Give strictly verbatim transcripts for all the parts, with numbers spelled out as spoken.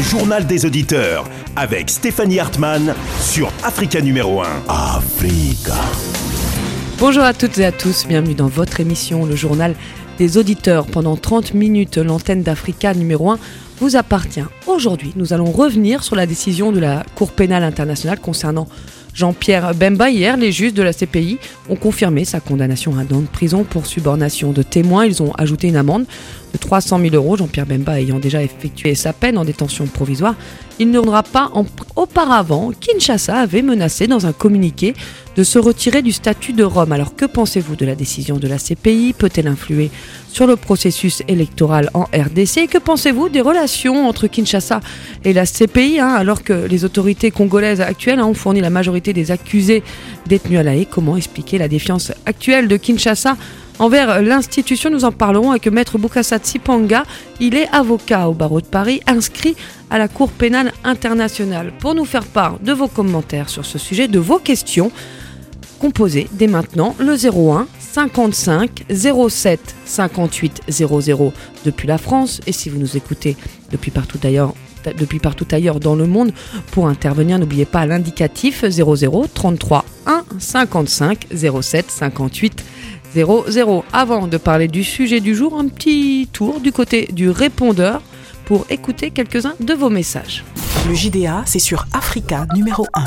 journal des auditeurs avec Stéphanie Hartmann sur Africa numéro un. Africa. Bonjour à toutes et à tous, bienvenue dans votre émission, le journal des auditeurs. Pendant trente minutes, l'antenne d'Africa numéro un vous appartient. Aujourd'hui, nous allons revenir sur la décision de la Cour pénale internationale concernant Jean-Pierre Bemba. Hier, les juges de la C P I ont confirmé sa condamnation à un an de prison pour subornation de témoins. Ils ont ajouté une amende de trois cent mille euros. Jean-Pierre Bemba ayant déjà effectué sa peine en détention provisoire, il ne reviendra pas. En... Auparavant, Kinshasa avait menacé dans un communiqué de se retirer du statut de Rome. Alors que pensez-vous de la décision de la C P I ? Peut-elle influer sur le processus électoral en R D C ? Et que pensez-vous des relations entre Kinshasa et la C P I, hein, alors que les autorités congolaises actuelles hein, ont fourni la majorité des accusés détenus à La Haye ? Comment expliquer la défiance actuelle de Kinshasa envers l'institution? Nous en parlerons avec Maître Bokassa Tsipanga. Il est avocat au barreau de Paris, inscrit à la Cour pénale internationale. Pour nous faire part de vos commentaires sur ce sujet, de vos questions, composez dès maintenant le zéro un cinquante-cinq zéro sept cinquante-huit zéro zéro depuis la France. Et si vous nous écoutez depuis partout ailleurs, depuis partout ailleurs dans le monde, pour intervenir, n'oubliez pas l'indicatif zéro zéro trente-trois un cinquante-cinq zéro sept cinquante-huit zéro zéro. Avant de parler du sujet du jour, un petit tour du côté du répondeur pour écouter quelques-uns de vos messages. Le J D A, c'est sur Africa numéro un.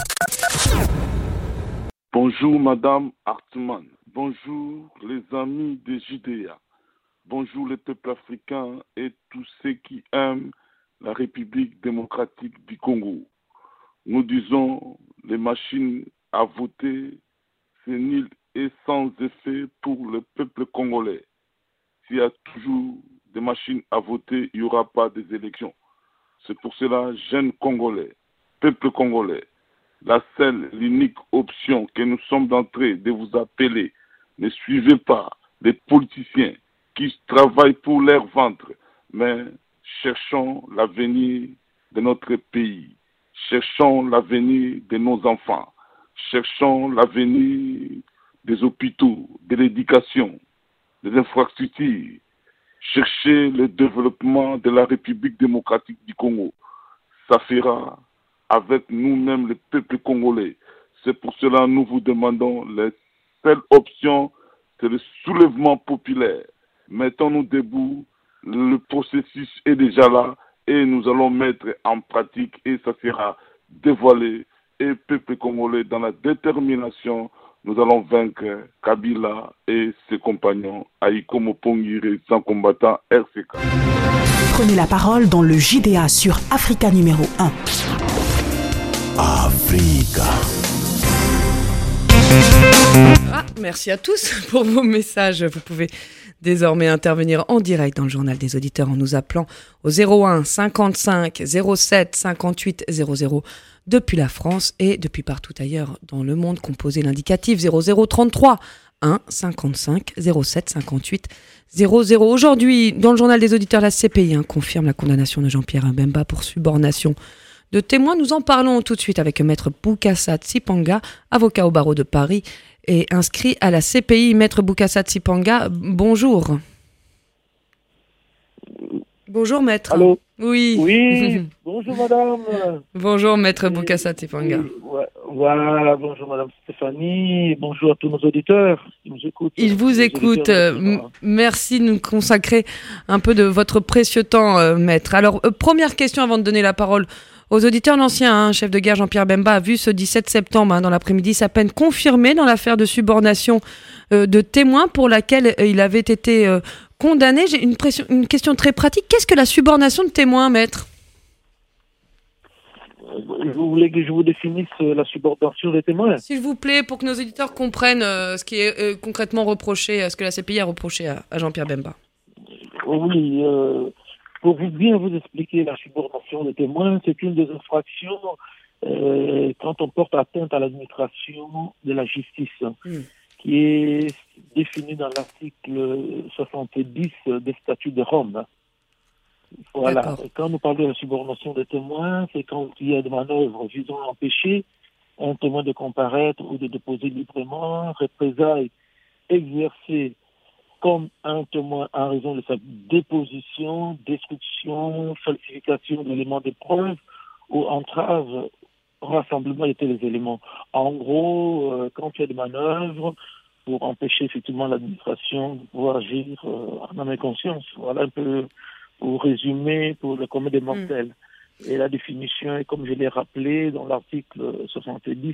Bonjour Madame Hartmann, bonjour les amis des J D A, bonjour les peuples africains et tous ceux qui aiment la République démocratique du Congo. Nous disons les machines à voter, c'est nul et sans effet pour le peuple congolais. S'il y a toujours des machines à voter, il n'y aura pas des élections. C'est pour cela, jeunes Congolais, peuple congolais, la seule, l'unique option que nous sommes en train de vous appeler, ne suivez pas les politiciens qui travaillent pour leur ventre, mais cherchons l'avenir de notre pays, cherchons l'avenir de nos enfants, cherchons l'avenir des hôpitaux, de l'éducation, des infrastructures, chercher le développement de la République démocratique du Congo. Ça fera avec nous-mêmes, le peuple congolais. C'est pour cela que nous vous demandons, la seule option, c'est le soulèvement populaire. Mettons-nous debout, le processus est déjà là et nous allons mettre en pratique et ça sera dévoilé. Et peuple congolais, dans la détermination, nous allons vaincre Kabila et ses compagnons, Aïko Mopongire, sans combattant R C K. Prenez la parole dans le J D A sur Africa numéro un. Africa. Ah, merci à tous pour vos messages. Vous pouvez désormais intervenir en direct dans le journal des auditeurs en nous appelant au zéro un cinquante-cinq zéro sept cinquante-huit zéro zéro depuis la France et depuis partout ailleurs dans le monde. Composez l'indicatif zéro zéro trente-trois un cinquante-cinq zéro sept cinquante-huit zéro zéro. Aujourd'hui, dans le journal des auditeurs, la C P I hein, confirme la condamnation de Jean-Pierre Bemba pour subornation de témoins. Nous en parlons tout de suite avec Maître Bokassa Tsipanga, avocat au barreau de Paris et inscrit à la C P I. Maître Bokassa Tsipanga, bonjour. Bonjour Maître. Allô ? Oui. Oui, bonjour madame. Bonjour Maître Bokassa Tsipanga. Oui, ouais, voilà, bonjour madame Stéphanie, bonjour à tous nos auditeurs qui nous écoutent. Ils vous écoutent. Euh, merci de nous consacrer un peu de votre précieux temps, euh, Maître. Alors, euh, première question avant de donner la parole aux auditeurs. L'ancien hein, chef de guerre Jean-Pierre Bemba a vu ce dix-sept septembre, hein, dans l'après-midi, sa peine confirmée dans l'affaire de subornation euh, de témoins pour laquelle euh, il avait été euh, condamné. J'ai une, pression, une question très pratique. Qu'est-ce que la subornation de témoins, Maître ? Vous voulez que je vous définisse la subordination des témoins ? S'il vous plaît, pour que nos auditeurs comprennent euh, ce qui est euh, concrètement reproché, euh, ce que la C P I a reproché à, à Jean-Pierre Bemba. Oui, euh, pour vous bien vous expliquer la subordination des témoins, c'est une des infractions euh, quand on porte atteinte à l'administration de la justice, mmh. qui est définie dans l'article soixante-dix des statuts de Rome. Voilà. Et quand nous parlons de la subordination des témoins, c'est quand il y a des manœuvres visant à empêcher un témoin de comparaître ou de déposer librement, représailles exercées comme un témoin en raison de sa déposition, destruction, falsification d'éléments de preuve ou entrave au rassemblement étaient les éléments. En gros, euh, quand il y a des manœuvres pour empêcher effectivement l'administration de pouvoir agir euh, en âme et conscience. Voilà un peu pour résumer pour le commun des mortels. Mmh. Et la définition est, comme je l'ai rappelé dans l'article soixante-dix,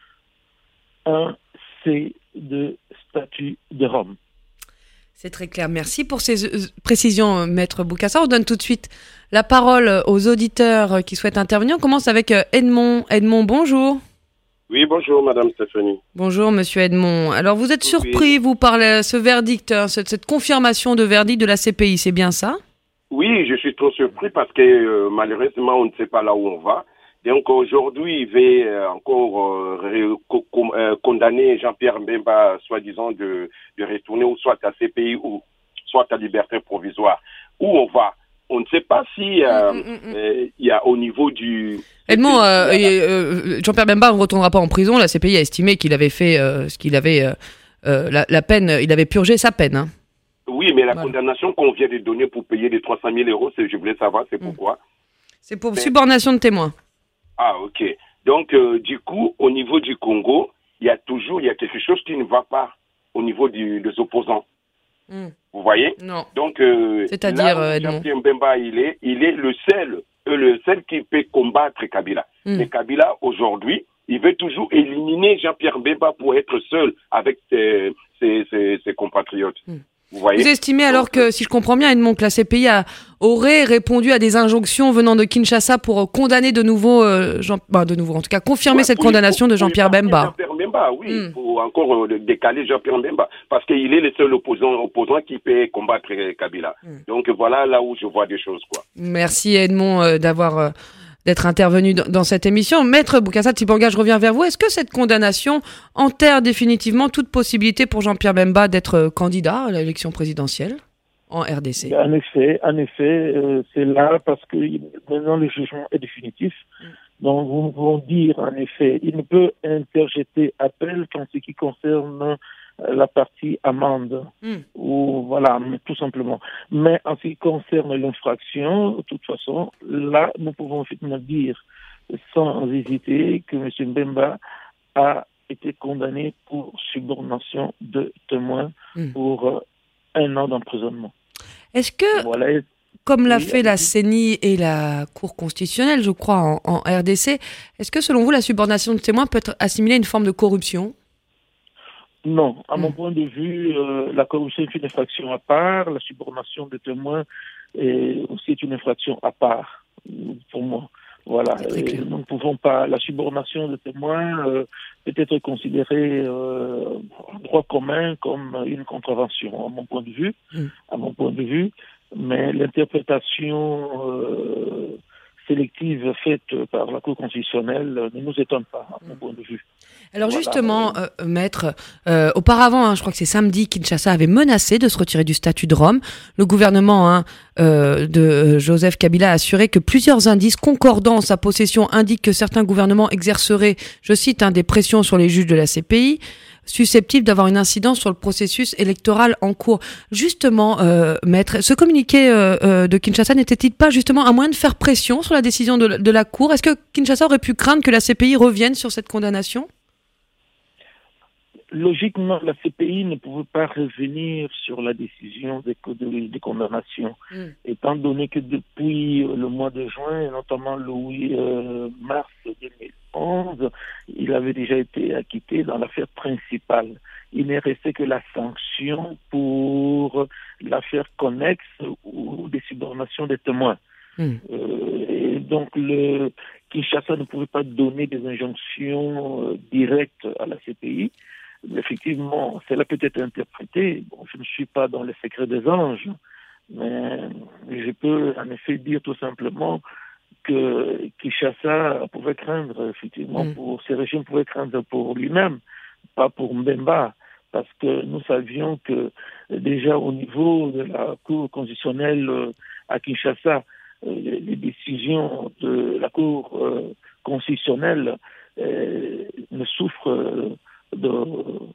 un C de statut de Rome. C'est très clair. Merci pour ces précisions, Maître Bokassa. On donne tout de suite la parole aux auditeurs qui souhaitent intervenir. On commence avec Edmond. Edmond, bonjour. Oui, bonjour, Madame Stéphanie. Bonjour, Monsieur Edmond. Alors, vous êtes surpris, oui. vous, par le, ce verdict, hein, cette, cette confirmation de verdict de la C P I, c'est bien ça? Oui, je suis trop surpris parce que euh, malheureusement, on ne sait pas là où on va. Donc aujourd'hui, il va euh, encore euh, co- co- euh, condamner Jean-Pierre Mbemba, soi-disant, de, de retourner ou soit à C P I ou soit à liberté provisoire. Où on va? On ne sait pas si euh, mm, mm, mm. euh, il y a au niveau du... Edmond, euh, euh, Jean-Pierre Mbemba ne retournera pas en prison. La C P I a estimé qu'il avait fait euh, ce qu'il avait... Euh, euh, la, la peine, il avait purgé sa peine. Hein. Oui, mais la voilà. condamnation qu'on vient de donner pour payer les trois cent mille euros, c'est, je voulais savoir, c'est pourquoi. Mm. C'est pour mais... subornation de témoins. Ah, ok. Donc, euh, du coup, au niveau du Congo, il y a toujours il y a quelque chose qui ne va pas au niveau du, des opposants. Mm. Vous voyez? Non. Donc, euh, c'est-à-dire, là où Jean-Pierre Mbemba, il est, il est le seul, euh, le seul qui peut combattre Kabila. Mm. Mais Kabila, aujourd'hui, il veut toujours éliminer Jean-Pierre Mbemba pour être seul avec ses, ses, ses, ses compatriotes. Mm. Vous voyez? Vous estimez alors que, si je comprends bien, Edmond, que la C P I a, aurait répondu à des injonctions venant de Kinshasa pour condamner de nouveau, euh, Jean, bah, de nouveau, en tout cas, confirmer ouais, cette condamnation pour, de Jean-Pierre Mbemba. Jean-Pierre Mbemba, oui, il mm. faut encore euh, décaler Jean-Pierre Mbemba, parce qu'il est le seul opposant, opposant qui peut combattre Kabila. Mm. Donc voilà là où je vois des choses, quoi. Merci Edmond euh, d'avoir... Euh, d'être intervenu dans cette émission. Maître Bokassa Tsibanga, je reviens vers vous. Est-ce que cette condamnation enterre définitivement toute possibilité pour Jean-Pierre Mbemba d'être candidat à l'élection présidentielle en R D C? En effet, en effet, euh, c'est là parce que maintenant le jugement est définitif. Mm. Donc, nous pouvons dire, en effet, il ne peut interjeter appel qu'en ce qui concerne la partie amende, mm. ou voilà, tout simplement. Mais en ce qui concerne l'infraction, de toute façon, là, nous pouvons effectivement dire, sans hésiter, que M. Mbemba a été condamné pour subornation de témoins mm. pour un an d'emprisonnement. Est-ce que, voilà, comme l'a oui, fait la C E N I et la Cour constitutionnelle, je crois, en, en R D C, est-ce que, selon vous, la subornation de témoins peut être assimilée à une forme de corruption? Non, à mon mmh. point de vue, euh, la corruption est une infraction à part, la subornation de témoins est aussi une infraction à part, pour moi. Voilà, et nous ne pouvons pas, la subornation de témoins euh, peut être considérée euh, en droit commun comme une contravention, à mon point de vue, mmh. à mon point de vue, mais l'interprétation euh, sélective faite par la Cour constitutionnelle ne nous étonne pas, à mon point de vue. Alors voilà. Justement, euh, Maître, euh, auparavant, hein, je crois que c'est samedi, Kinshasa avait menacé de se retirer du statut de Rome. Le gouvernement hein, euh, de Joseph Kabila a assuré que plusieurs indices concordants en sa possession indiquent que certains gouvernements exerceraient, je cite, hein, des pressions sur les juges de la C P I, susceptibles d'avoir une incidence sur le processus électoral en cours. Justement, euh, Maître, ce communiqué euh, euh, de Kinshasa n'était-il pas justement un moyen de faire pression sur la décision de, de la Cour? Est-ce que Kinshasa aurait pu craindre que la C P I revienne sur cette condamnation? Logiquement, la C P I ne pouvait pas revenir sur la décision des, des, des condamnations, mm. étant donné que depuis le mois de juin, notamment le huit euh, mars deux mille onze, il avait déjà été acquitté dans l'affaire principale. Il n'est resté que la sanction pour l'affaire connexe ou des subornations des témoins. Mm. Euh, et donc, le Kinshasa ne pouvait pas donner des injonctions euh, directes à la C P I. Effectivement, cela peut être interprété. Bon, je ne suis pas dans le secret des anges, mais je peux en effet dire tout simplement que Kinshasa pouvait craindre, effectivement, mm. pour ces régimes pouvaient craindre pour lui-même, pas pour Mbemba, parce que nous savions que déjà au niveau de la Cour constitutionnelle à Kinshasa, les, les décisions de la Cour euh, constitutionnelle euh, ne souffrent de,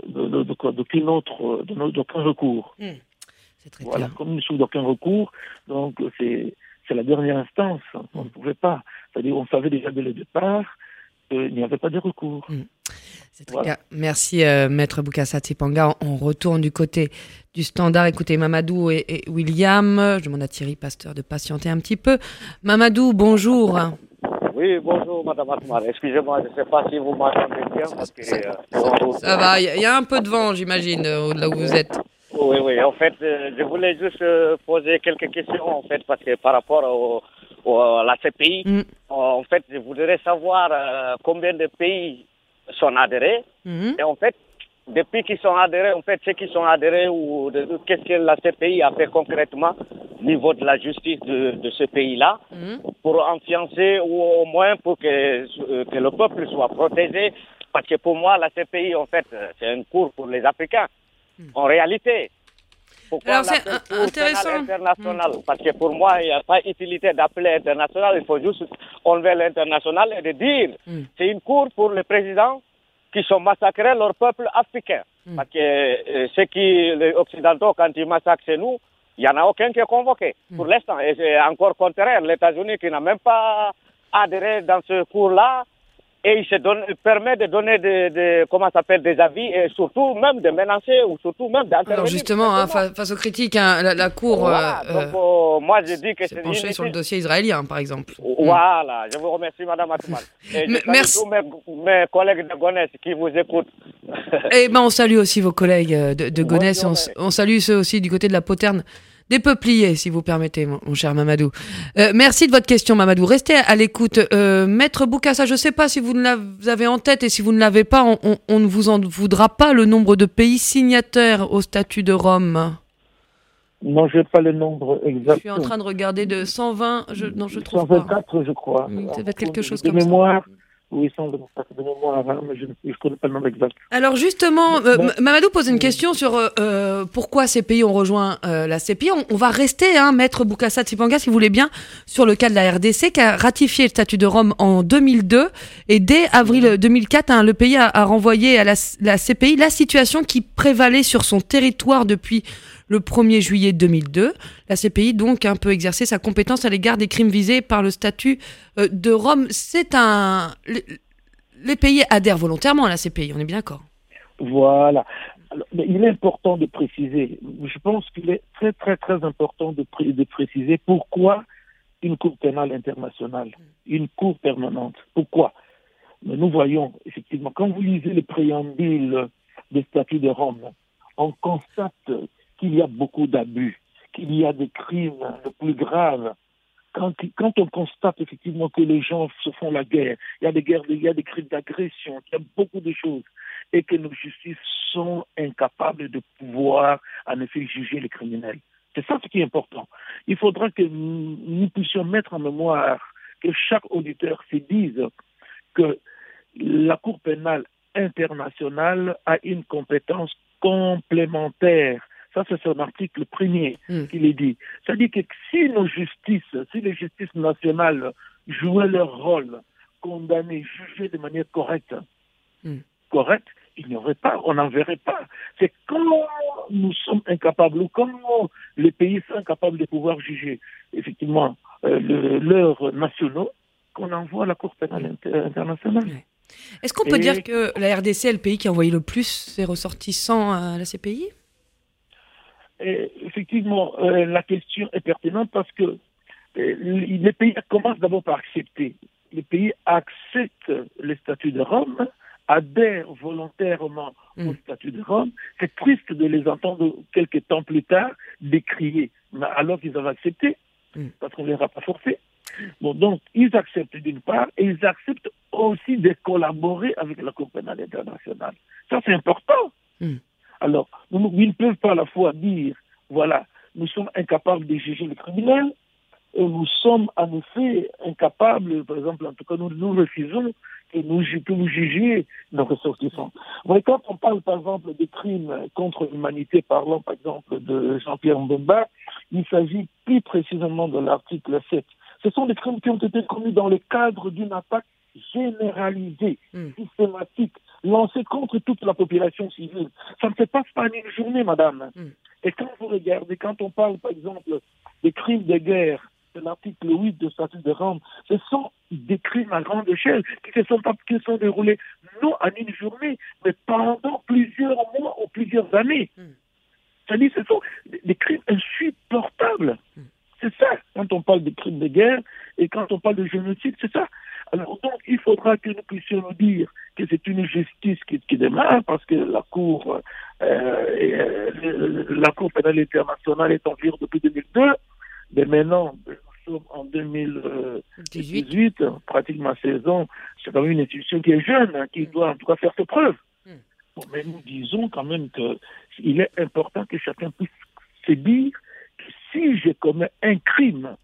de, de, de, d'aucun autre, de, d'aucun recours. Mmh. C'est très Voilà, clair. comme il ne souffre d'aucun recours, donc c'est, c'est la dernière instance. On ne pouvait pas. C'est-à-dire, on savait déjà dès le départ qu'il n'y avait pas de recours. Mmh. C'est très Voilà. clair. Merci, euh, Maître Bokassa Tsipanga. On retourne du côté du standard. Écoutez, Mamadou et, et William. Je demande à Thierry Pasteur de patienter un petit peu. Mamadou, bonjour. Oui, bonjour Madame Atmar. Excusez-moi, je ne sais pas si vous m'entendez bien. Parce que, Ça, euh, ça, ça va, il y, y a un peu de vent, j'imagine, euh, là où vous êtes. Oui, oui. En fait, euh, je voulais juste euh, poser quelques questions, en fait, parce que par rapport au, au, à la C P I, Mm. en fait, je voudrais savoir euh, combien de pays sont adhérés. Mm-hmm. Et en fait, depuis qu'ils sont adhérés, en fait, ceux qui sont adhérés, ou de, de- qu'est-ce que la C P I a fait concrètement au niveau de la justice de, de ce pays-là, Mm-hmm. pour influencer ou au moins pour que, euh, que le peuple soit protégé. Parce que pour moi, la C P I, en fait, euh, c'est un cours pour les Africains. En réalité, pourquoi Alors, on c'est l'appelle un- cour intéressant. pénale internationale? Parce que pour moi, il n'y a pas utilité d'appeler international. Il faut juste enlever l'international et de dire Mm. c'est une cour pour les présidents qui sont massacrés leur peuple africain. Mm. Parce que euh, ceux qui, les Occidentaux, quand ils massacrent chez nous, il n'y en a aucun qui est convoqué pour l'instant. Et c'est encore contraire. Les États-Unis qui n'a même pas adhéré dans ce cours-là, et il se donne, il permet de donner des, des, comment ça s'appelle, des avis, et surtout même de menacer, ou surtout même d'intervenir. Alors justement, hein, fa- face aux critiques, hein, la, la Cour Voilà, euh, donc euh, moi je dis que s'est c'est penchée inutile. sur le dossier israélien, par exemple. Voilà, je vous remercie Madame Atouman. Et je Mais- salue merci. tous mes, mes collègues de Gonesse qui vous écoutent. Eh ben, on salue aussi vos collègues euh, de, de Bonne Gonesse. On, journée. on salue ceux aussi du côté de la poterne des Peupliers, si vous permettez, mon, mon cher Mamadou. Euh, merci de votre question, Mamadou. Restez à l'écoute. Euh, Maître Bokassa, je ne sais pas si vous ne l'avez en tête, et si vous ne l'avez pas, on, on, on ne vous en voudra pas, le nombre de pays signataires au statut de Rome. Non, je n'ai pas le nombre exact. Je suis en train de regarder de cent vingt. Je, non, je trouve cent pas. vingt-quatre, je crois. Mm, ça va être quelque chose de comme ça. mémoire, oui, cent vingt-quatre de mémoire, hein, mais je ne connais pas le nombre exact. Alors justement, euh, Bon. M- Mamadou pose une question sur euh, euh, pourquoi ces pays ont rejoint euh, la C P I. On, on va rester, hein, Maître Bokassa Tsipanga, si vous voulez bien, sur le cas de la R D C qui a ratifié le statut de Rome en deux mille deux. Et dès avril deux mille quatre, hein, le pays a, a renvoyé à la, la C P I la situation qui prévalait sur son territoire depuis le premier juillet deux mille deux. La C P I, donc, hein, peut exercer sa compétence à l'égard des crimes visés par le statut euh, de Rome. C'est un... Les, les pays adhèrent volontairement à la C P I, on est bien d'accord. Voilà. Alors, mais il est important de préciser, je pense qu'il est très très très important de, pré- de préciser pourquoi une Cour pénale internationale, une Cour permanente. Pourquoi? Mais nous voyons, effectivement, quand vous lisez le préambule des statuts de Rome, on constate qu'il y a beaucoup d'abus, qu'il y a des crimes les plus graves. Quand, quand on constate effectivement que les gens se font la guerre, il y a des guerres, il y a des crimes d'agression, il y a beaucoup de choses, et que nos justices sont incapables de pouvoir, en effet, juger les criminels. C'est ça ce qui est important. Il faudra que nous, nous puissions mettre en mémoire, que chaque auditeur se dise que la Cour pénale internationale a une compétence complémentaire. Ça, c'est son article premier Mm. qui le dit. C'est-à-dire que si nos justices, si les justices nationales jouaient leur rôle, condamner, juger de manière correcte, Mm. correcte, il n'y aurait pas, on n'en verrait pas. C'est quand nous sommes incapables, ou quand les pays sont incapables de pouvoir juger, effectivement, euh, le- leurs nationaux, qu'on envoie à la Cour pénale inter- internationale. Ouais. Est-ce qu'on peut Et- dire que la R D C est le pays qui a envoyé le plus ses ressortissants à la C P I? Et effectivement, euh, la question est pertinente parce que euh, les pays commencent d'abord par accepter. Les pays acceptent le statut de Rome, adhèrent volontairement Mm. au statut de Rome. C'est triste de les entendre quelques temps plus tard décrier, mais alors qu'ils avaient accepté, Mm. parce qu'on ne les a pas forcés. Bon, donc, ils acceptent d'une part, et ils acceptent aussi de collaborer avec la Cour pénale internationale. Ça, c'est important. Mm. Alors, nous, ils ne peuvent pas à la fois dire, voilà, nous sommes incapables de juger les criminels, et nous sommes en effet incapables, par exemple, en tout cas, nous, nous refusons que nous, que vous jugiez nos ressortissants. Vous voyez, quand on parle, par exemple, des crimes contre l'humanité, parlons, par exemple, de Jean-Pierre Mbemba, il s'agit plus précisément de l'article sept. Ce sont des crimes qui ont été commis dans le cadre d'une attaque généralisée, mm. systématique, lancée contre toute la population civile. Ça ne se passe pas en une journée, madame. Mm. Et quand vous regardez, quand on parle, par exemple, des crimes de guerre, de l'article huit de statut de Rome, ce sont des crimes à grande échelle qui se sont, qui sont déroulés non en une journée, mais pendant plusieurs mois ou plusieurs années. Mm. C'est-à-dire ce sont des crimes insupportables. Mm. C'est ça, quand on parle de crimes de guerre et quand on parle de génocide, c'est ça. Alors donc, il faudra que nous puissions nous dire que c'est une justice qui, qui démarre parce que la Cour, euh, et, euh, la Cour pénale internationale est en vigueur depuis deux mille deux, mais maintenant, nous sommes en deux mille dix-huit, pratiquement seize ans, c'est quand même une institution qui est jeune, hein, qui mm. doit en tout cas faire ses preuves. Mm. Bon, mais nous disons quand même qu'il est important que chacun puisse se dire que si je commets un crime,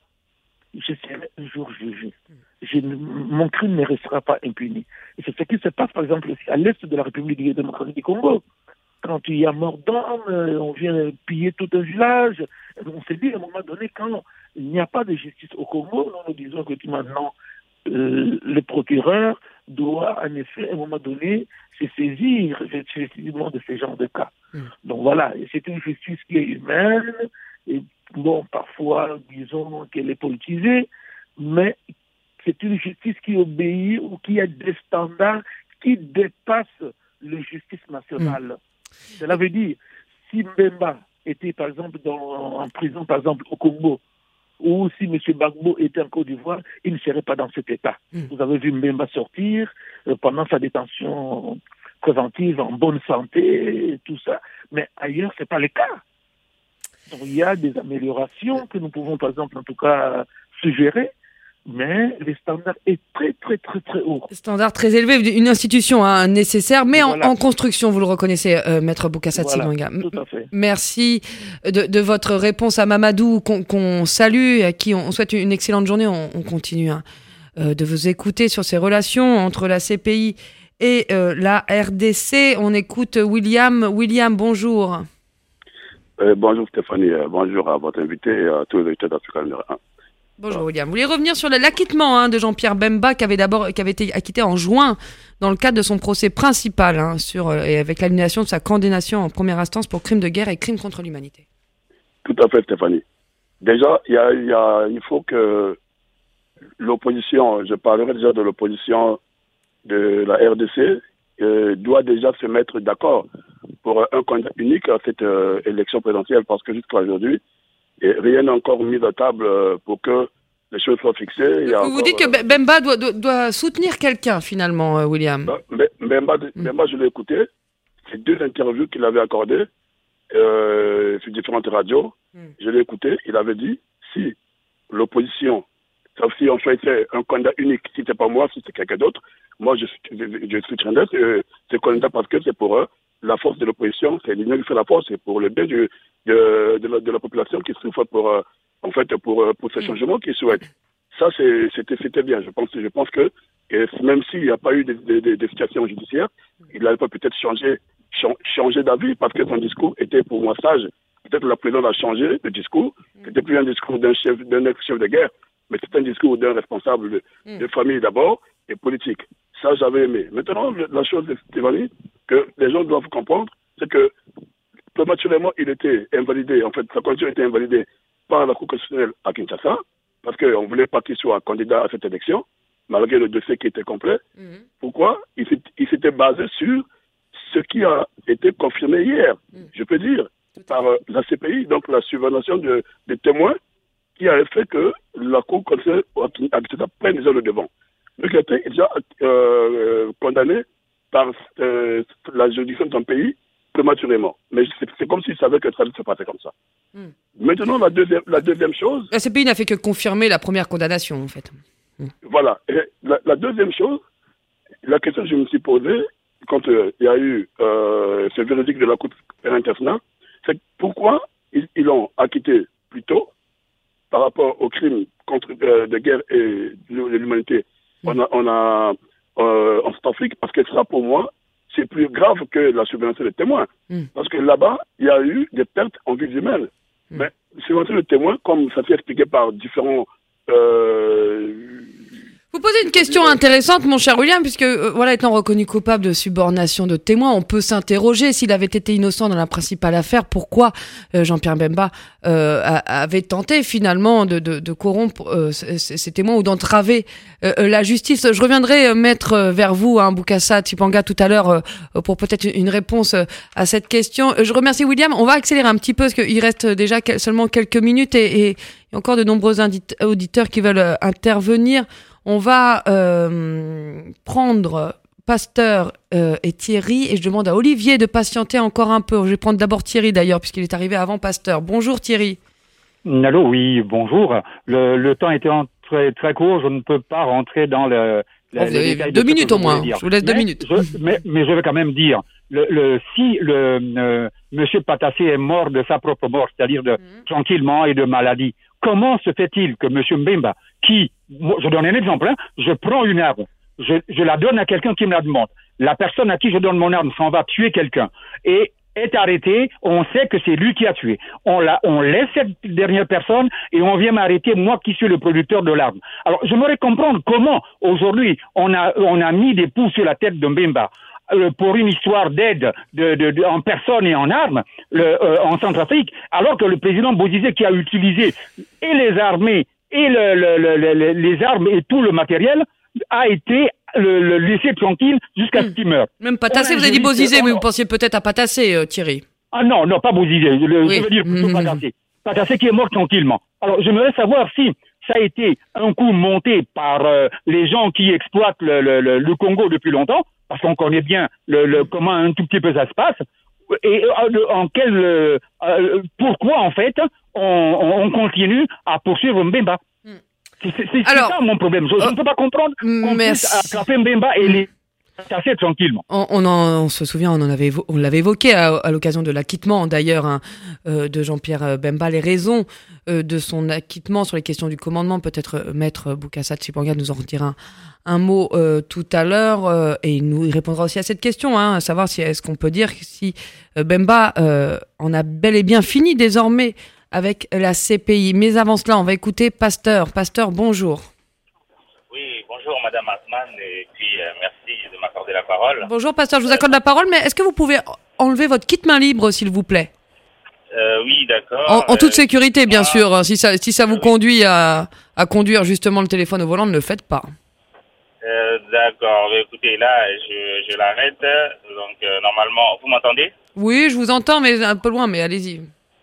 je serai un jour jugé. Je ne, mon crime ne restera pas impuni. Et c'est ce qui se passe, par exemple, à l'est de la République démocratique du Congo. Quand il y a mort d'homme, on vient piller tout un village. On s'est dit, à un moment donné, quand il n'y a pas de justice au Congo, nous nous disons que maintenant, euh, le procureur doit, en effet, à un moment donné, se saisir effectivement de ce genre de cas. Mmh. Donc voilà, c'est une justice qui est humaine, et bon, parfois, disons qu'elle est politisée, mais c'est une justice qui obéit ou qui a des standards qui dépassent la justice nationale. Mmh. Cela veut dire, si Mbemba était, par exemple, dans, en prison, par exemple, au Congo, ou si M. Gbagbo était en Côte d'Ivoire, il ne serait pas dans cet état. Mmh. Vous avez vu Mbemba sortir euh, pendant sa détention préventive, en bonne santé, et tout ça. Mais ailleurs, ce n'est pas le cas. Donc, il y a des améliorations que nous pouvons, par exemple, en tout cas, suggérer, mais les standards est très, très, très, très haut. Standard très élevé, une institution hein, nécessaire, mais voilà. en, en construction, vous le reconnaissez, euh, Maître Boucassat Silanga. Voilà, tout à fait. Merci de, de votre réponse à Mamadou, qu'on, qu'on salue, à qui on souhaite une excellente journée. On, on continue hein, euh, de vous écouter sur ces relations entre la C P I et euh, la R D C. On écoute William. William, bonjour. Euh, bonjour Stéphanie, euh, bonjour à votre invité et à tous les auditeurs d'Africa numéro un. Bonjour William. Vous voulez revenir sur l'acquittement hein, de Jean-Pierre Bemba qui avait d'abord qui avait été acquitté en juin dans le cadre de son procès principal hein, sur euh, et avec l'annulation de sa condamnation en première instance pour crimes de guerre et crimes contre l'humanité. Tout à fait Stéphanie. Déjà, il y a, y a, il faut que l'opposition, je parlerai déjà de l'opposition de la R D C, euh, doit déjà se mettre d'accord pour un candidat unique à cette euh, élection présidentielle parce que jusqu'à aujourd'hui, et rien n'est encore mis à table pour que les choses soient fixées. Il y a vous encore, dites que Bemba doit, doit, doit soutenir quelqu'un, finalement, euh, William. Bemba, mm. Bemba, je l'ai écouté. C'est deux interviews qu'il avait accordées euh, sur différentes radios. Mm. Je l'ai écouté. Il avait dit, si l'opposition, sauf si on choisissait un candidat unique, si ce n'est pas moi, si c'est quelqu'un d'autre, moi, je, je, je soutiendrais ce, ce candidat parce que c'est pour eux. La force de l'opposition, c'est l'union qui fait la force, c'est pour le bien du, de, de, la, de la population qui souffre pour, euh, en fait, pour, pour ces changements qu'ils souhaitent. Ça, c'est, c'était, c'était bien. Je pense, je pense que, que même s'il n'y a pas eu de, de, de, de situation judiciaire, il n'avait pas peut-être changé, changé d'avis parce que son discours était pour moi sage. Peut-être la présidente a changé de discours. C'était plus un discours d'un chef, d'un ex-chef de guerre, mais c'est un discours d'un responsable de, de famille d'abord et politique. Ça, j'avais aimé. Maintenant, la chose, Stéphanie, que les gens doivent comprendre, c'est que prématurément, il était invalidé, en fait, sa condition était invalidée par la Cour constitutionnelle à Kinshasa, parce qu'on ne voulait pas qu'il soit candidat à cette élection, malgré le dossier qui était complet. Mm-hmm. Pourquoi? Il, il s'était basé sur ce qui a été confirmé hier, mm. je peux dire, par euh, la C P I, donc la subvention de, des témoins, qui a fait que la Cour constitutionnelle à Kinshasa prenne déjà le devant. Donc, il a été déjà euh, condamné par euh, la juridiction de ton pays prématurément. Mais c'est, c'est comme s'il savait que ça allait se passer comme ça. Mm. Maintenant, la deuxième, la deuxième chose... La C P I n'a fait que confirmer la première condamnation, en fait. Mm. Voilà. Et la, la deuxième chose, la question que je me suis posée, quand euh, il y a eu euh, ce verdict de la Cour internationale, c'est pourquoi ils, ils l'ont acquitté plus tôt par rapport aux crimes contre, euh, de guerre et de l'humanité. Mm. On a... On a Euh, en Centrafrique, parce que ça, pour moi, c'est plus grave que la subvention des témoins. Mm. Parce que là-bas, il y a eu des pertes en vies humaines. Mm. Mais subvention des témoins, comme ça s'est expliqué par différents... Euh... Vous poser une question intéressante, mon cher William, puisque, euh, voilà, étant reconnu coupable de subornation de témoins, on peut s'interroger s'il avait été innocent dans la principale affaire, pourquoi euh, Jean-Pierre Bemba euh, a, avait tenté finalement de, de, de corrompre euh, ces, ces témoins ou d'entraver euh, la justice. Je reviendrai euh, mettre vers vous, hein, Bokassa Tsipanga, tout à l'heure, euh, pour peut-être une réponse à cette question. Je remercie William. On va accélérer un petit peu, parce qu'il reste déjà seulement quelques minutes et, et il y a encore de nombreux auditeurs qui veulent euh, intervenir. On va euh, prendre Pasteur euh, et Thierry, et je demande à Olivier de patienter encore un peu. Je vais prendre d'abord Thierry d'ailleurs, puisqu'il est arrivé avant Pasteur. Bonjour Thierry. Allô, oui, bonjour. Le, le temps était très, très court, je ne peux pas rentrer dans le... le oh, vous avez deux minutes au moins, je vous laisse mais deux minutes. Je, mais, mais je vais quand même dire, le, le, si le euh, monsieur Patassé est mort de sa propre mort, c'est-à-dire de, mmh. tranquillement et de maladie, comment se fait-il que monsieur Mbemba, qui, je donne un exemple, hein, je prends une arme, je, je la donne à quelqu'un qui me la demande, la personne à qui je donne mon arme s'en va tuer quelqu'un, et est arrêté, on sait que c'est lui qui a tué. On, la, on laisse cette dernière personne et on vient m'arrêter, moi qui suis le producteur de l'arme. Alors, j'aimerais comprendre comment, aujourd'hui, on a, on a mis des poux sur la tête de Mbemba euh, pour une histoire d'aide de, de, de, en personne et en armes le, euh, en Centrafrique, alors que le président Bozizé, qui a utilisé et les armées et le, le, le, le, les armes et tout le matériel, a été le, le laisser tranquille jusqu'à mmh. ce qu'il meure. Même Patassé, vous avez dit Bozizé, mais vous pensiez peut-être à Patassé, euh, Thierry. Ah non, non, pas Bozizé, le, oui. je veux dire plutôt mmh. Patassé. Patassé qui est mort tranquillement. Alors, j'aimerais savoir si ça a été un coup monté par euh, les gens qui exploitent le, le, le, le Congo depuis longtemps, parce qu'on connaît bien le, le, comment un tout petit peu ça se passe, et euh, en quel, euh, euh, pourquoi en fait on, on continue à poursuivre Mbemba. Mmh. C'est, c'est, c'est Alors, ça mon problème. Je, je euh, ne peux pas comprendre qu'on puisse attraper Mbemba et les casser tranquillement. On, on, en, on se souvient, on en avait, on l'avait évoqué à, à l'occasion de l'acquittement d'ailleurs hein, euh, de Jean-Pierre Bemba. Les raisons euh, de son acquittement sur les questions du commandement, peut-être euh, Maître Bokassa Tsipanga nous en redira un, un mot euh, tout à l'heure euh, et il nous il répondra aussi à cette question, hein, à savoir si est-ce qu'on peut dire si euh, Bemba euh, en a bel et bien fini désormais avec la C P I. Mais avant cela, on va écouter Pasteur. Pasteur, bonjour. Oui, bonjour Madame Hartmann, et puis euh, merci de m'accorder la parole. Bonjour Pasteur, je vous accorde la parole, mais est-ce que vous pouvez enlever votre kit main libre, s'il vous plaît ? euh, Oui, d'accord. En, en toute euh, sécurité, bien ah, sûr. Si ça, si ça vous oui. conduit à, à conduire justement le téléphone au volant, ne le faites pas. Euh, d'accord, écoutez, là, je, je l'arrête. Donc, euh, normalement, vous m'entendez ? Oui, je vous entends, mais un peu loin, mais allez-y.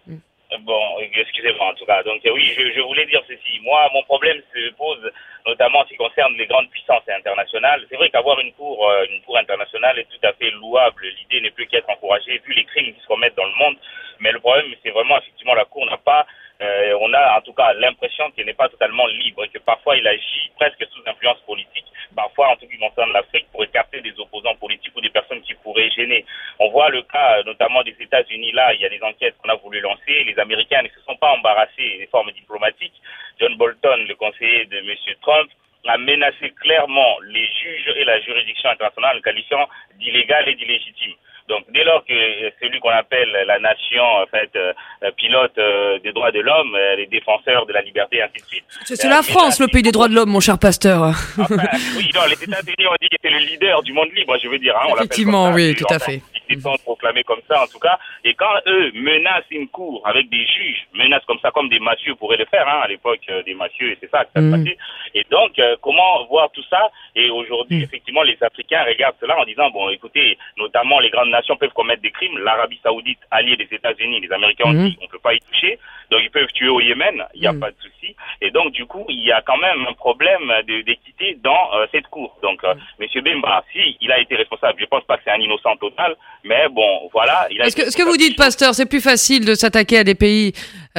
Bon, excusez-moi en tout cas. Donc oui, je, je voulais dire ceci. Moi, mon problème se pose notamment en ce qui concerne les grandes puissances internationales. C'est vrai qu'avoir une cour, euh, une cour internationale est tout à fait louable. L'idée n'est plus qu'être encouragée vu les crimes qui se commettent dans le monde. Mais le problème, c'est vraiment effectivement la cour n'a pas, euh, on a en tout cas l'impression qu'elle n'est pas totalement libre et que parfois il agit presque sous influence politique. Parfois, en ce qui concerne l'Afrique, pour écarter des opposants politiques ou des personnes qui pourraient gêner. On voit le cas notamment des États-Unis. Là, il y a des enquêtes qu'on a voulu lancer. Les Américains ne se sont pas embarrassés des formes diplomatiques. John Bolton, le conseiller de M. Trump, a menacé clairement les juges et la juridiction internationale en qualifiant d'illégal et d'illégitime. Donc, dès lors que celui qu'on appelle la nation, en fait, euh, pilote euh, des droits de l'homme, euh, les défenseurs de la liberté, et ainsi de suite. C'est, c'est euh, la France, le pays des droits de l'homme, mon cher Pasteur. Enfin, oui, non, les États-Unis ont dit que c'est le leader du monde libre, je veux dire. Hein, on Effectivement, ça, oui, tout à fait. Ils sont proclamés comme ça, en tout cas. Et quand eux menacent une cour avec des juges, menacent comme ça, comme des mafieux pourraient le faire, hein, à l'époque, euh, des mafieux, et c'est ça que ça se passait. Et donc, euh, comment voir tout ça? Et aujourd'hui, mmh. effectivement, les Africains regardent cela en disant, bon, écoutez, notamment les grandes nations peuvent commettre des crimes. L'Arabie Saoudite, alliée des États-Unis, les Américains ont mmh. dit, on peut pas y toucher. Donc, ils peuvent tuer au Yémen, il n'y a mmh. pas de souci. Et donc, du coup, il y a quand même un problème de, d'équité dans euh, cette cour. Donc, euh, mmh. M. Bemba, si il a été responsable, je pense pas que c'est un innocent total, mais bon, voilà. Il a Est-ce que, ce que vous dites, Pasteur, c'est plus facile de s'attaquer à des pays,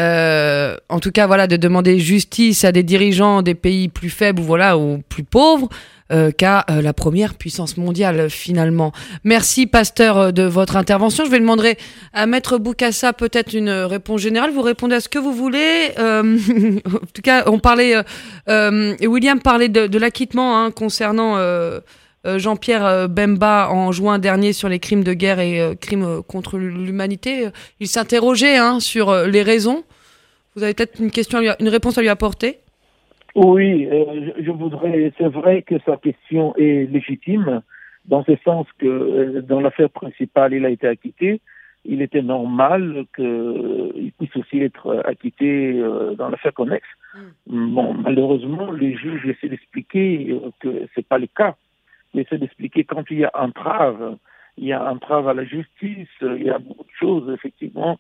euh, en tout cas, voilà, de demander justice à des dirigeants des pays plus faibles ou voilà, ou plus pauvres, euh, qu'à euh, la première puissance mondiale, finalement. Merci, Pasteur, de votre intervention. Je vais demander à Maître Bokassa peut-être une réponse générale. Vous répondez à ce que vous voulez. Euh, en tout cas, on parlait, euh, euh, William parlait de, de l'acquittement hein, concernant euh, euh, Jean-Pierre Bemba en juin dernier sur les crimes de guerre et euh, crimes contre l'humanité. Il s'interrogeait hein, sur euh, les raisons. Vous avez peut-être une question, à lui, une réponse à lui apporter? Oui, euh, je voudrais, c'est vrai que sa question est légitime, dans ce sens que euh, dans l'affaire principale, il a été acquitté. Il était normal qu'il puisse aussi être acquitté euh, dans l'affaire connexe. Mm. Bon, malheureusement, les juges essaient d'expliquer euh, que c'est pas le cas. Ils essaient d'expliquer quand il y a entrave, il y a entrave à la justice, il y a beaucoup de choses, effectivement.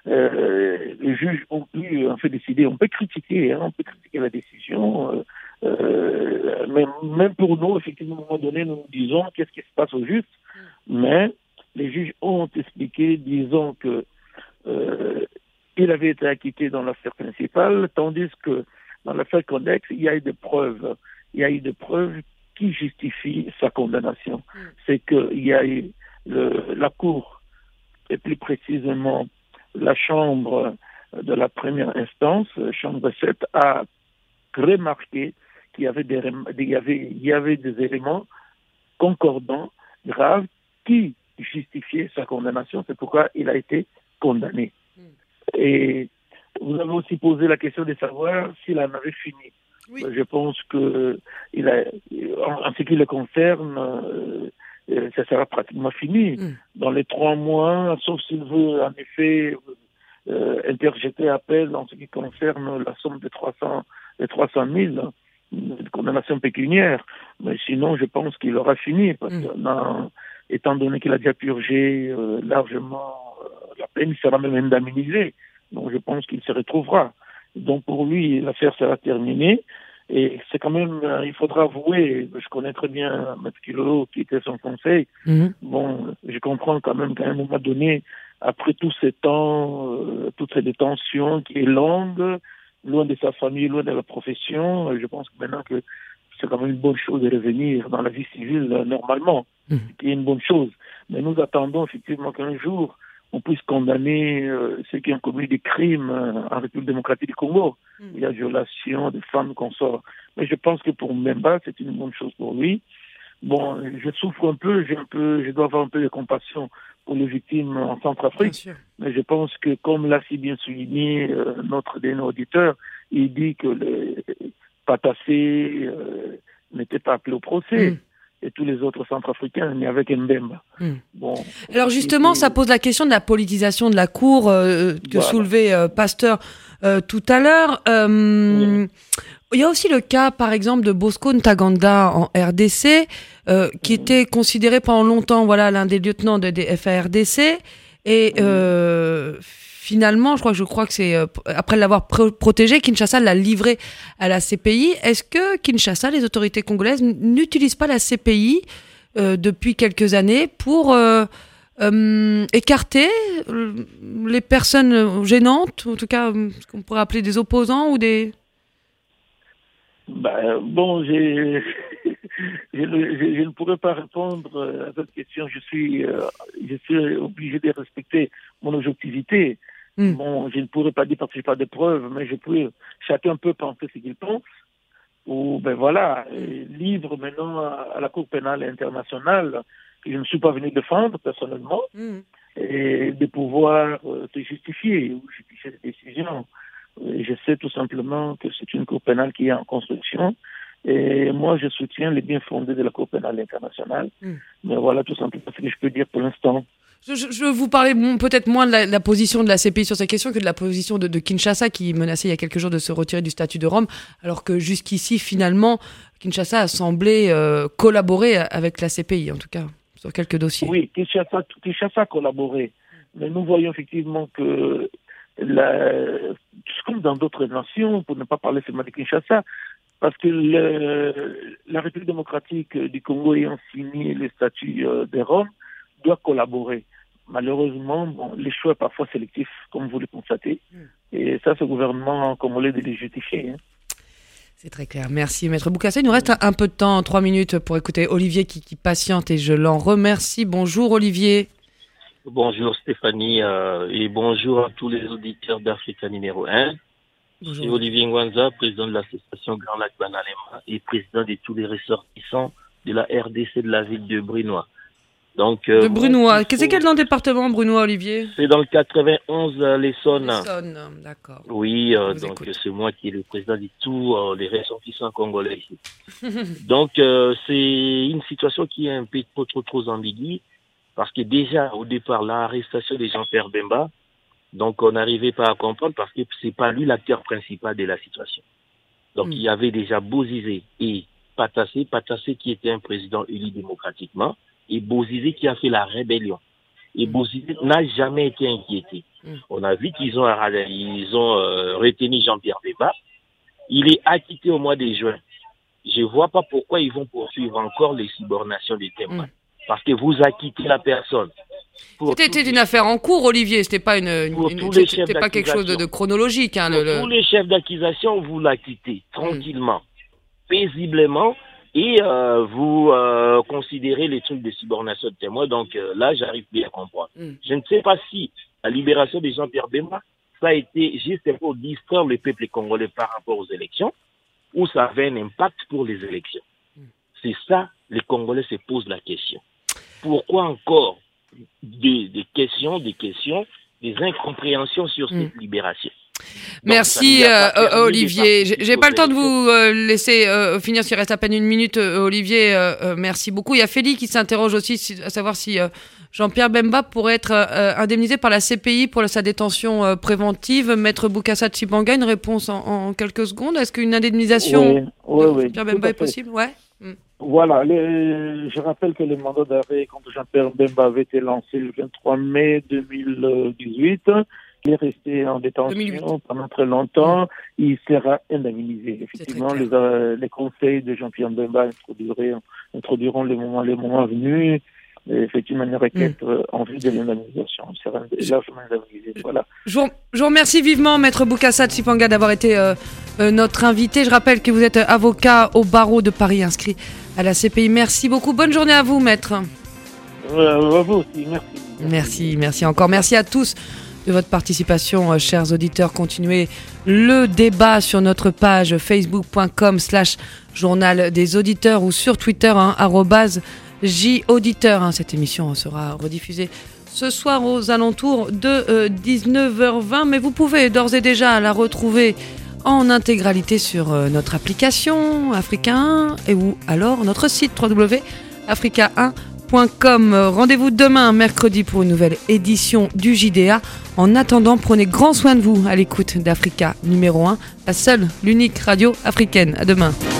Euh, les juges ont pu en fait décider. On peut critiquer, hein, on peut critiquer la décision. Euh, euh, mais même pour nous, effectivement, à un moment donné, nous nous disons qu'est-ce qui se passe au juste. Mm. Mais les juges ont expliqué, disons que euh, il avait été acquitté dans l'affaire principale, tandis que dans l'affaire connexe, il y a eu des preuves. Il y a eu des preuves qui justifient sa condamnation. Mm. C'est qu'il y a eu le, la Cour, et plus précisément la Chambre de la première instance, Chambre sept, a remarqué qu'il y avait des, il y avait, il y avait des éléments concordants, graves, qui justifiaient sa condamnation. C'est pourquoi il a été condamné. Mm. Et vous avez aussi posé la question de savoir s'il en avait fini. Oui. Je pense que il a, en, en ce qui le concerne, euh, ça sera pratiquement fini. Mm. Dans les trois mois, sauf s'il veut en effet euh, interjeter appel en ce qui concerne la somme de trois cent mille de condamnation pécuniaire. Mais sinon, je pense qu'il aura fini, parce mm. que non, étant donné qu'il a déjà purgé euh, largement euh, la peine, il sera même indemnisé. Donc je pense qu'il se retrouvera. Donc pour lui, l'affaire sera terminée. Et c'est quand même, euh, il faudra avouer, je connais très bien M. Kilolo qui était son conseil. Mm-hmm. Bon, je comprends quand même qu'à un moment donné, après tous ces temps, euh, toutes ces détentions qui est longue, loin de sa famille, loin de la profession, je pense que maintenant que c'est quand même une bonne chose de revenir dans la vie civile euh, normalement, mm. qui est une bonne chose. Mais nous attendons effectivement qu'un jour, on puisse condamner euh, ceux qui ont commis des crimes euh, en République démocratique du Congo. Mm. Il y a violation de femmes consorts. Mais je pense que pour Mbemba, c'est une bonne chose pour lui. Bon, je souffre un peu, j'ai un peu, je dois avoir un peu de compassion pour les victimes en Centrafrique. Mais je pense que, comme l'a si bien souligné euh, notre dernier auditeur, il dit que le Patassé euh, n'était pas appelé au procès. Mm. Et tous les autres Centrafricains, mais avec Mbemba. Hmm. Bon, alors justement, ça pose la question de la politisation de la Cour euh, que voilà. soulevait euh, Pasteur euh, tout à l'heure. Euh, oui. Il y a aussi le cas, par exemple, de Bosco Ntaganda en R D C, euh, qui hmm. était considéré pendant longtemps, voilà, l'un des lieutenants de, des F A R D C, et hmm. euh, finalement, je crois, je crois que c'est euh, après l'avoir pro- protégé, Kinshasa l'a livré à la C P I. Est-ce que Kinshasa, les autorités congolaises, n'utilisent pas la C P I euh, depuis quelques années pour euh, euh, écarter les personnes gênantes, en tout cas, ce qu'on pourrait appeler des opposants ou des... Ben, bon, j'ai... Je, je, je ne pourrais pas répondre à cette question. Je suis, euh, je suis obligé de respecter mon objectivité. Mm. Bon, je ne pourrais pas dire parce que je n'ai pas de preuves, mais je peux, chacun peut penser ce qu'il pense. Ou, ben voilà, livre maintenant à, à la Cour pénale internationale, que je ne suis pas venu défendre personnellement, mm. et de pouvoir euh, se justifier ou justifier cette décision. Et je sais tout simplement que c'est une Cour pénale qui est en construction. Et moi, je soutiens les bien fondés de la Cour pénale internationale. Mm. Mais voilà tout simplement ce que je peux dire pour l'instant. Je, je, je vous parlais peut-être moins de la, la position de la C P I sur cette question que de la position de, de Kinshasa qui menaçait il y a quelques jours de se retirer du statut de Rome, alors que jusqu'ici, finalement, Kinshasa a semblé euh, collaborer avec la C P I, en tout cas, sur quelques dossiers. Oui, Kinshasa, Kinshasa a collaboré. Mais nous voyons effectivement que, la, comme dans d'autres nations, pour ne pas parler seulement de Kinshasa, parce que le, la République démocratique du Congo ayant signé le statut euh, de Rome doit collaborer. Malheureusement, bon, les choix sont parfois sélectifs, comme vous le constatez. Mm. Et ça, ce gouvernement congolais de les justifier. Hein. C'est très clair. Merci, Maître Boukassé. Il nous reste un, un peu de temps, trois minutes, pour écouter Olivier qui, qui patiente et je l'en remercie. Bonjour, Olivier. Bonjour, Stéphanie, euh, et bonjour à tous les auditeurs d'Africa numéro un. Bonjour. C'est Olivier Ngwanza, président de l'association Grand Lac Banalema et président de tous les ressortissants de la R D C de la ville de Brunois. Donc, euh, de Brunois. Faut... C'est quel dans le département, Brunois, Olivier? C'est dans le quatre-vingt-onze, euh, l'Essonne. L'Essonne, d'accord. Oui, euh, donc écoute. C'est moi qui est le président de tous euh, les ressortissants congolais ici. Donc, euh, c'est une situation qui est un peu trop, trop, trop ambiguë, parce que déjà, au départ, l'arrestation de Jean-Pierre Bemba, donc on n'arrivait pas à comprendre, parce que c'est pas lui l'acteur principal de la situation. Donc, mm. il y avait déjà Bozizé et Patassé, Patassé qui était un président élu démocratiquement, et Bozizé qui a fait la rébellion. Et Bozizé n'a jamais été inquiété. Mm. On a vu qu'ils ont, ils ont euh, retenu Jean-Pierre Bemba. Il est acquitté au mois de juin. Je ne vois pas pourquoi ils vont poursuivre encore les subornations des témoins. Mm. Parce que vous acquittez la personne. C'était une affaire en cours, Olivier. C'était pas une, une c'était pas quelque chose de, de chronologique. Hein, pour le, tous les chefs d'accusation, vous l'acquittez tranquillement, mm. paisiblement. Et euh, vous euh, considérez les trucs de subornation de témoins. Donc euh, là, j'arrive bien à comprendre. Mm. Je ne sais pas si la libération de Jean-Pierre Bemba, ça a été juste pour distraire le peuple congolais par rapport aux élections, ou ça avait un impact pour les élections. Mm. C'est ça, les Congolais se posent la question. Pourquoi encore des, des questions, des questions, des incompréhensions sur mm. cette libération? Merci euh, Olivier. J'ai, j'ai pas le temps de vous euh, laisser euh, finir, s'il reste à peine une minute, euh, Olivier. Euh, euh, merci beaucoup. Il y a Félix qui s'interroge aussi si, à savoir si euh, Jean-Pierre Bemba pourrait être euh, indemnisé par la C P I pour sa détention euh, préventive. Maître Bokassa Tshibanga, une réponse en, en quelques secondes. Est-ce qu'une indemnisation oui, oui, de oui, Jean-Pierre Bemba est possible? Ouais. Mm. Voilà, les, je rappelle que le mandat d'arrêt contre Jean-Pierre Bemba avait été lancé le vingt-trois mai deux mille dix-huit. Il est resté en détention pendant très longtemps. Mmh. Il sera indemnisé. Effectivement, les, euh, les conseils de Jean-Pierre Bemba introduiront les moments, les moments venus. Et effectivement, une requête mmh. en vue de l'indemnisation. Il sera largement indemnisé. Voilà. Je vous, je vous remercie vivement, Maître Bokassa Tshibanga, d'avoir été euh, euh, notre invité. Je rappelle que vous êtes avocat au barreau de Paris, inscrit à la C P I. Merci beaucoup. Bonne journée à vous, Maître. Euh, à vous aussi. Merci. Merci, merci encore. Merci à tous de votre participation, euh, chers auditeurs. Continuez le débat sur notre page facebook.com slash journal des auditeurs ou sur Twitter, hein, arrobase J-auditeur. Hein. Cette émission sera rediffusée ce soir aux alentours de euh, dix-neuf heures vingt, mais vous pouvez d'ores et déjà la retrouver en intégralité sur euh, notre application Africa un et ou alors notre site w w w point africa un point com. Rendez-vous demain, mercredi, pour une nouvelle édition du J D A. En attendant, prenez grand soin de vous à l'écoute d'Africa numéro un, la seule, l'unique radio africaine. À demain.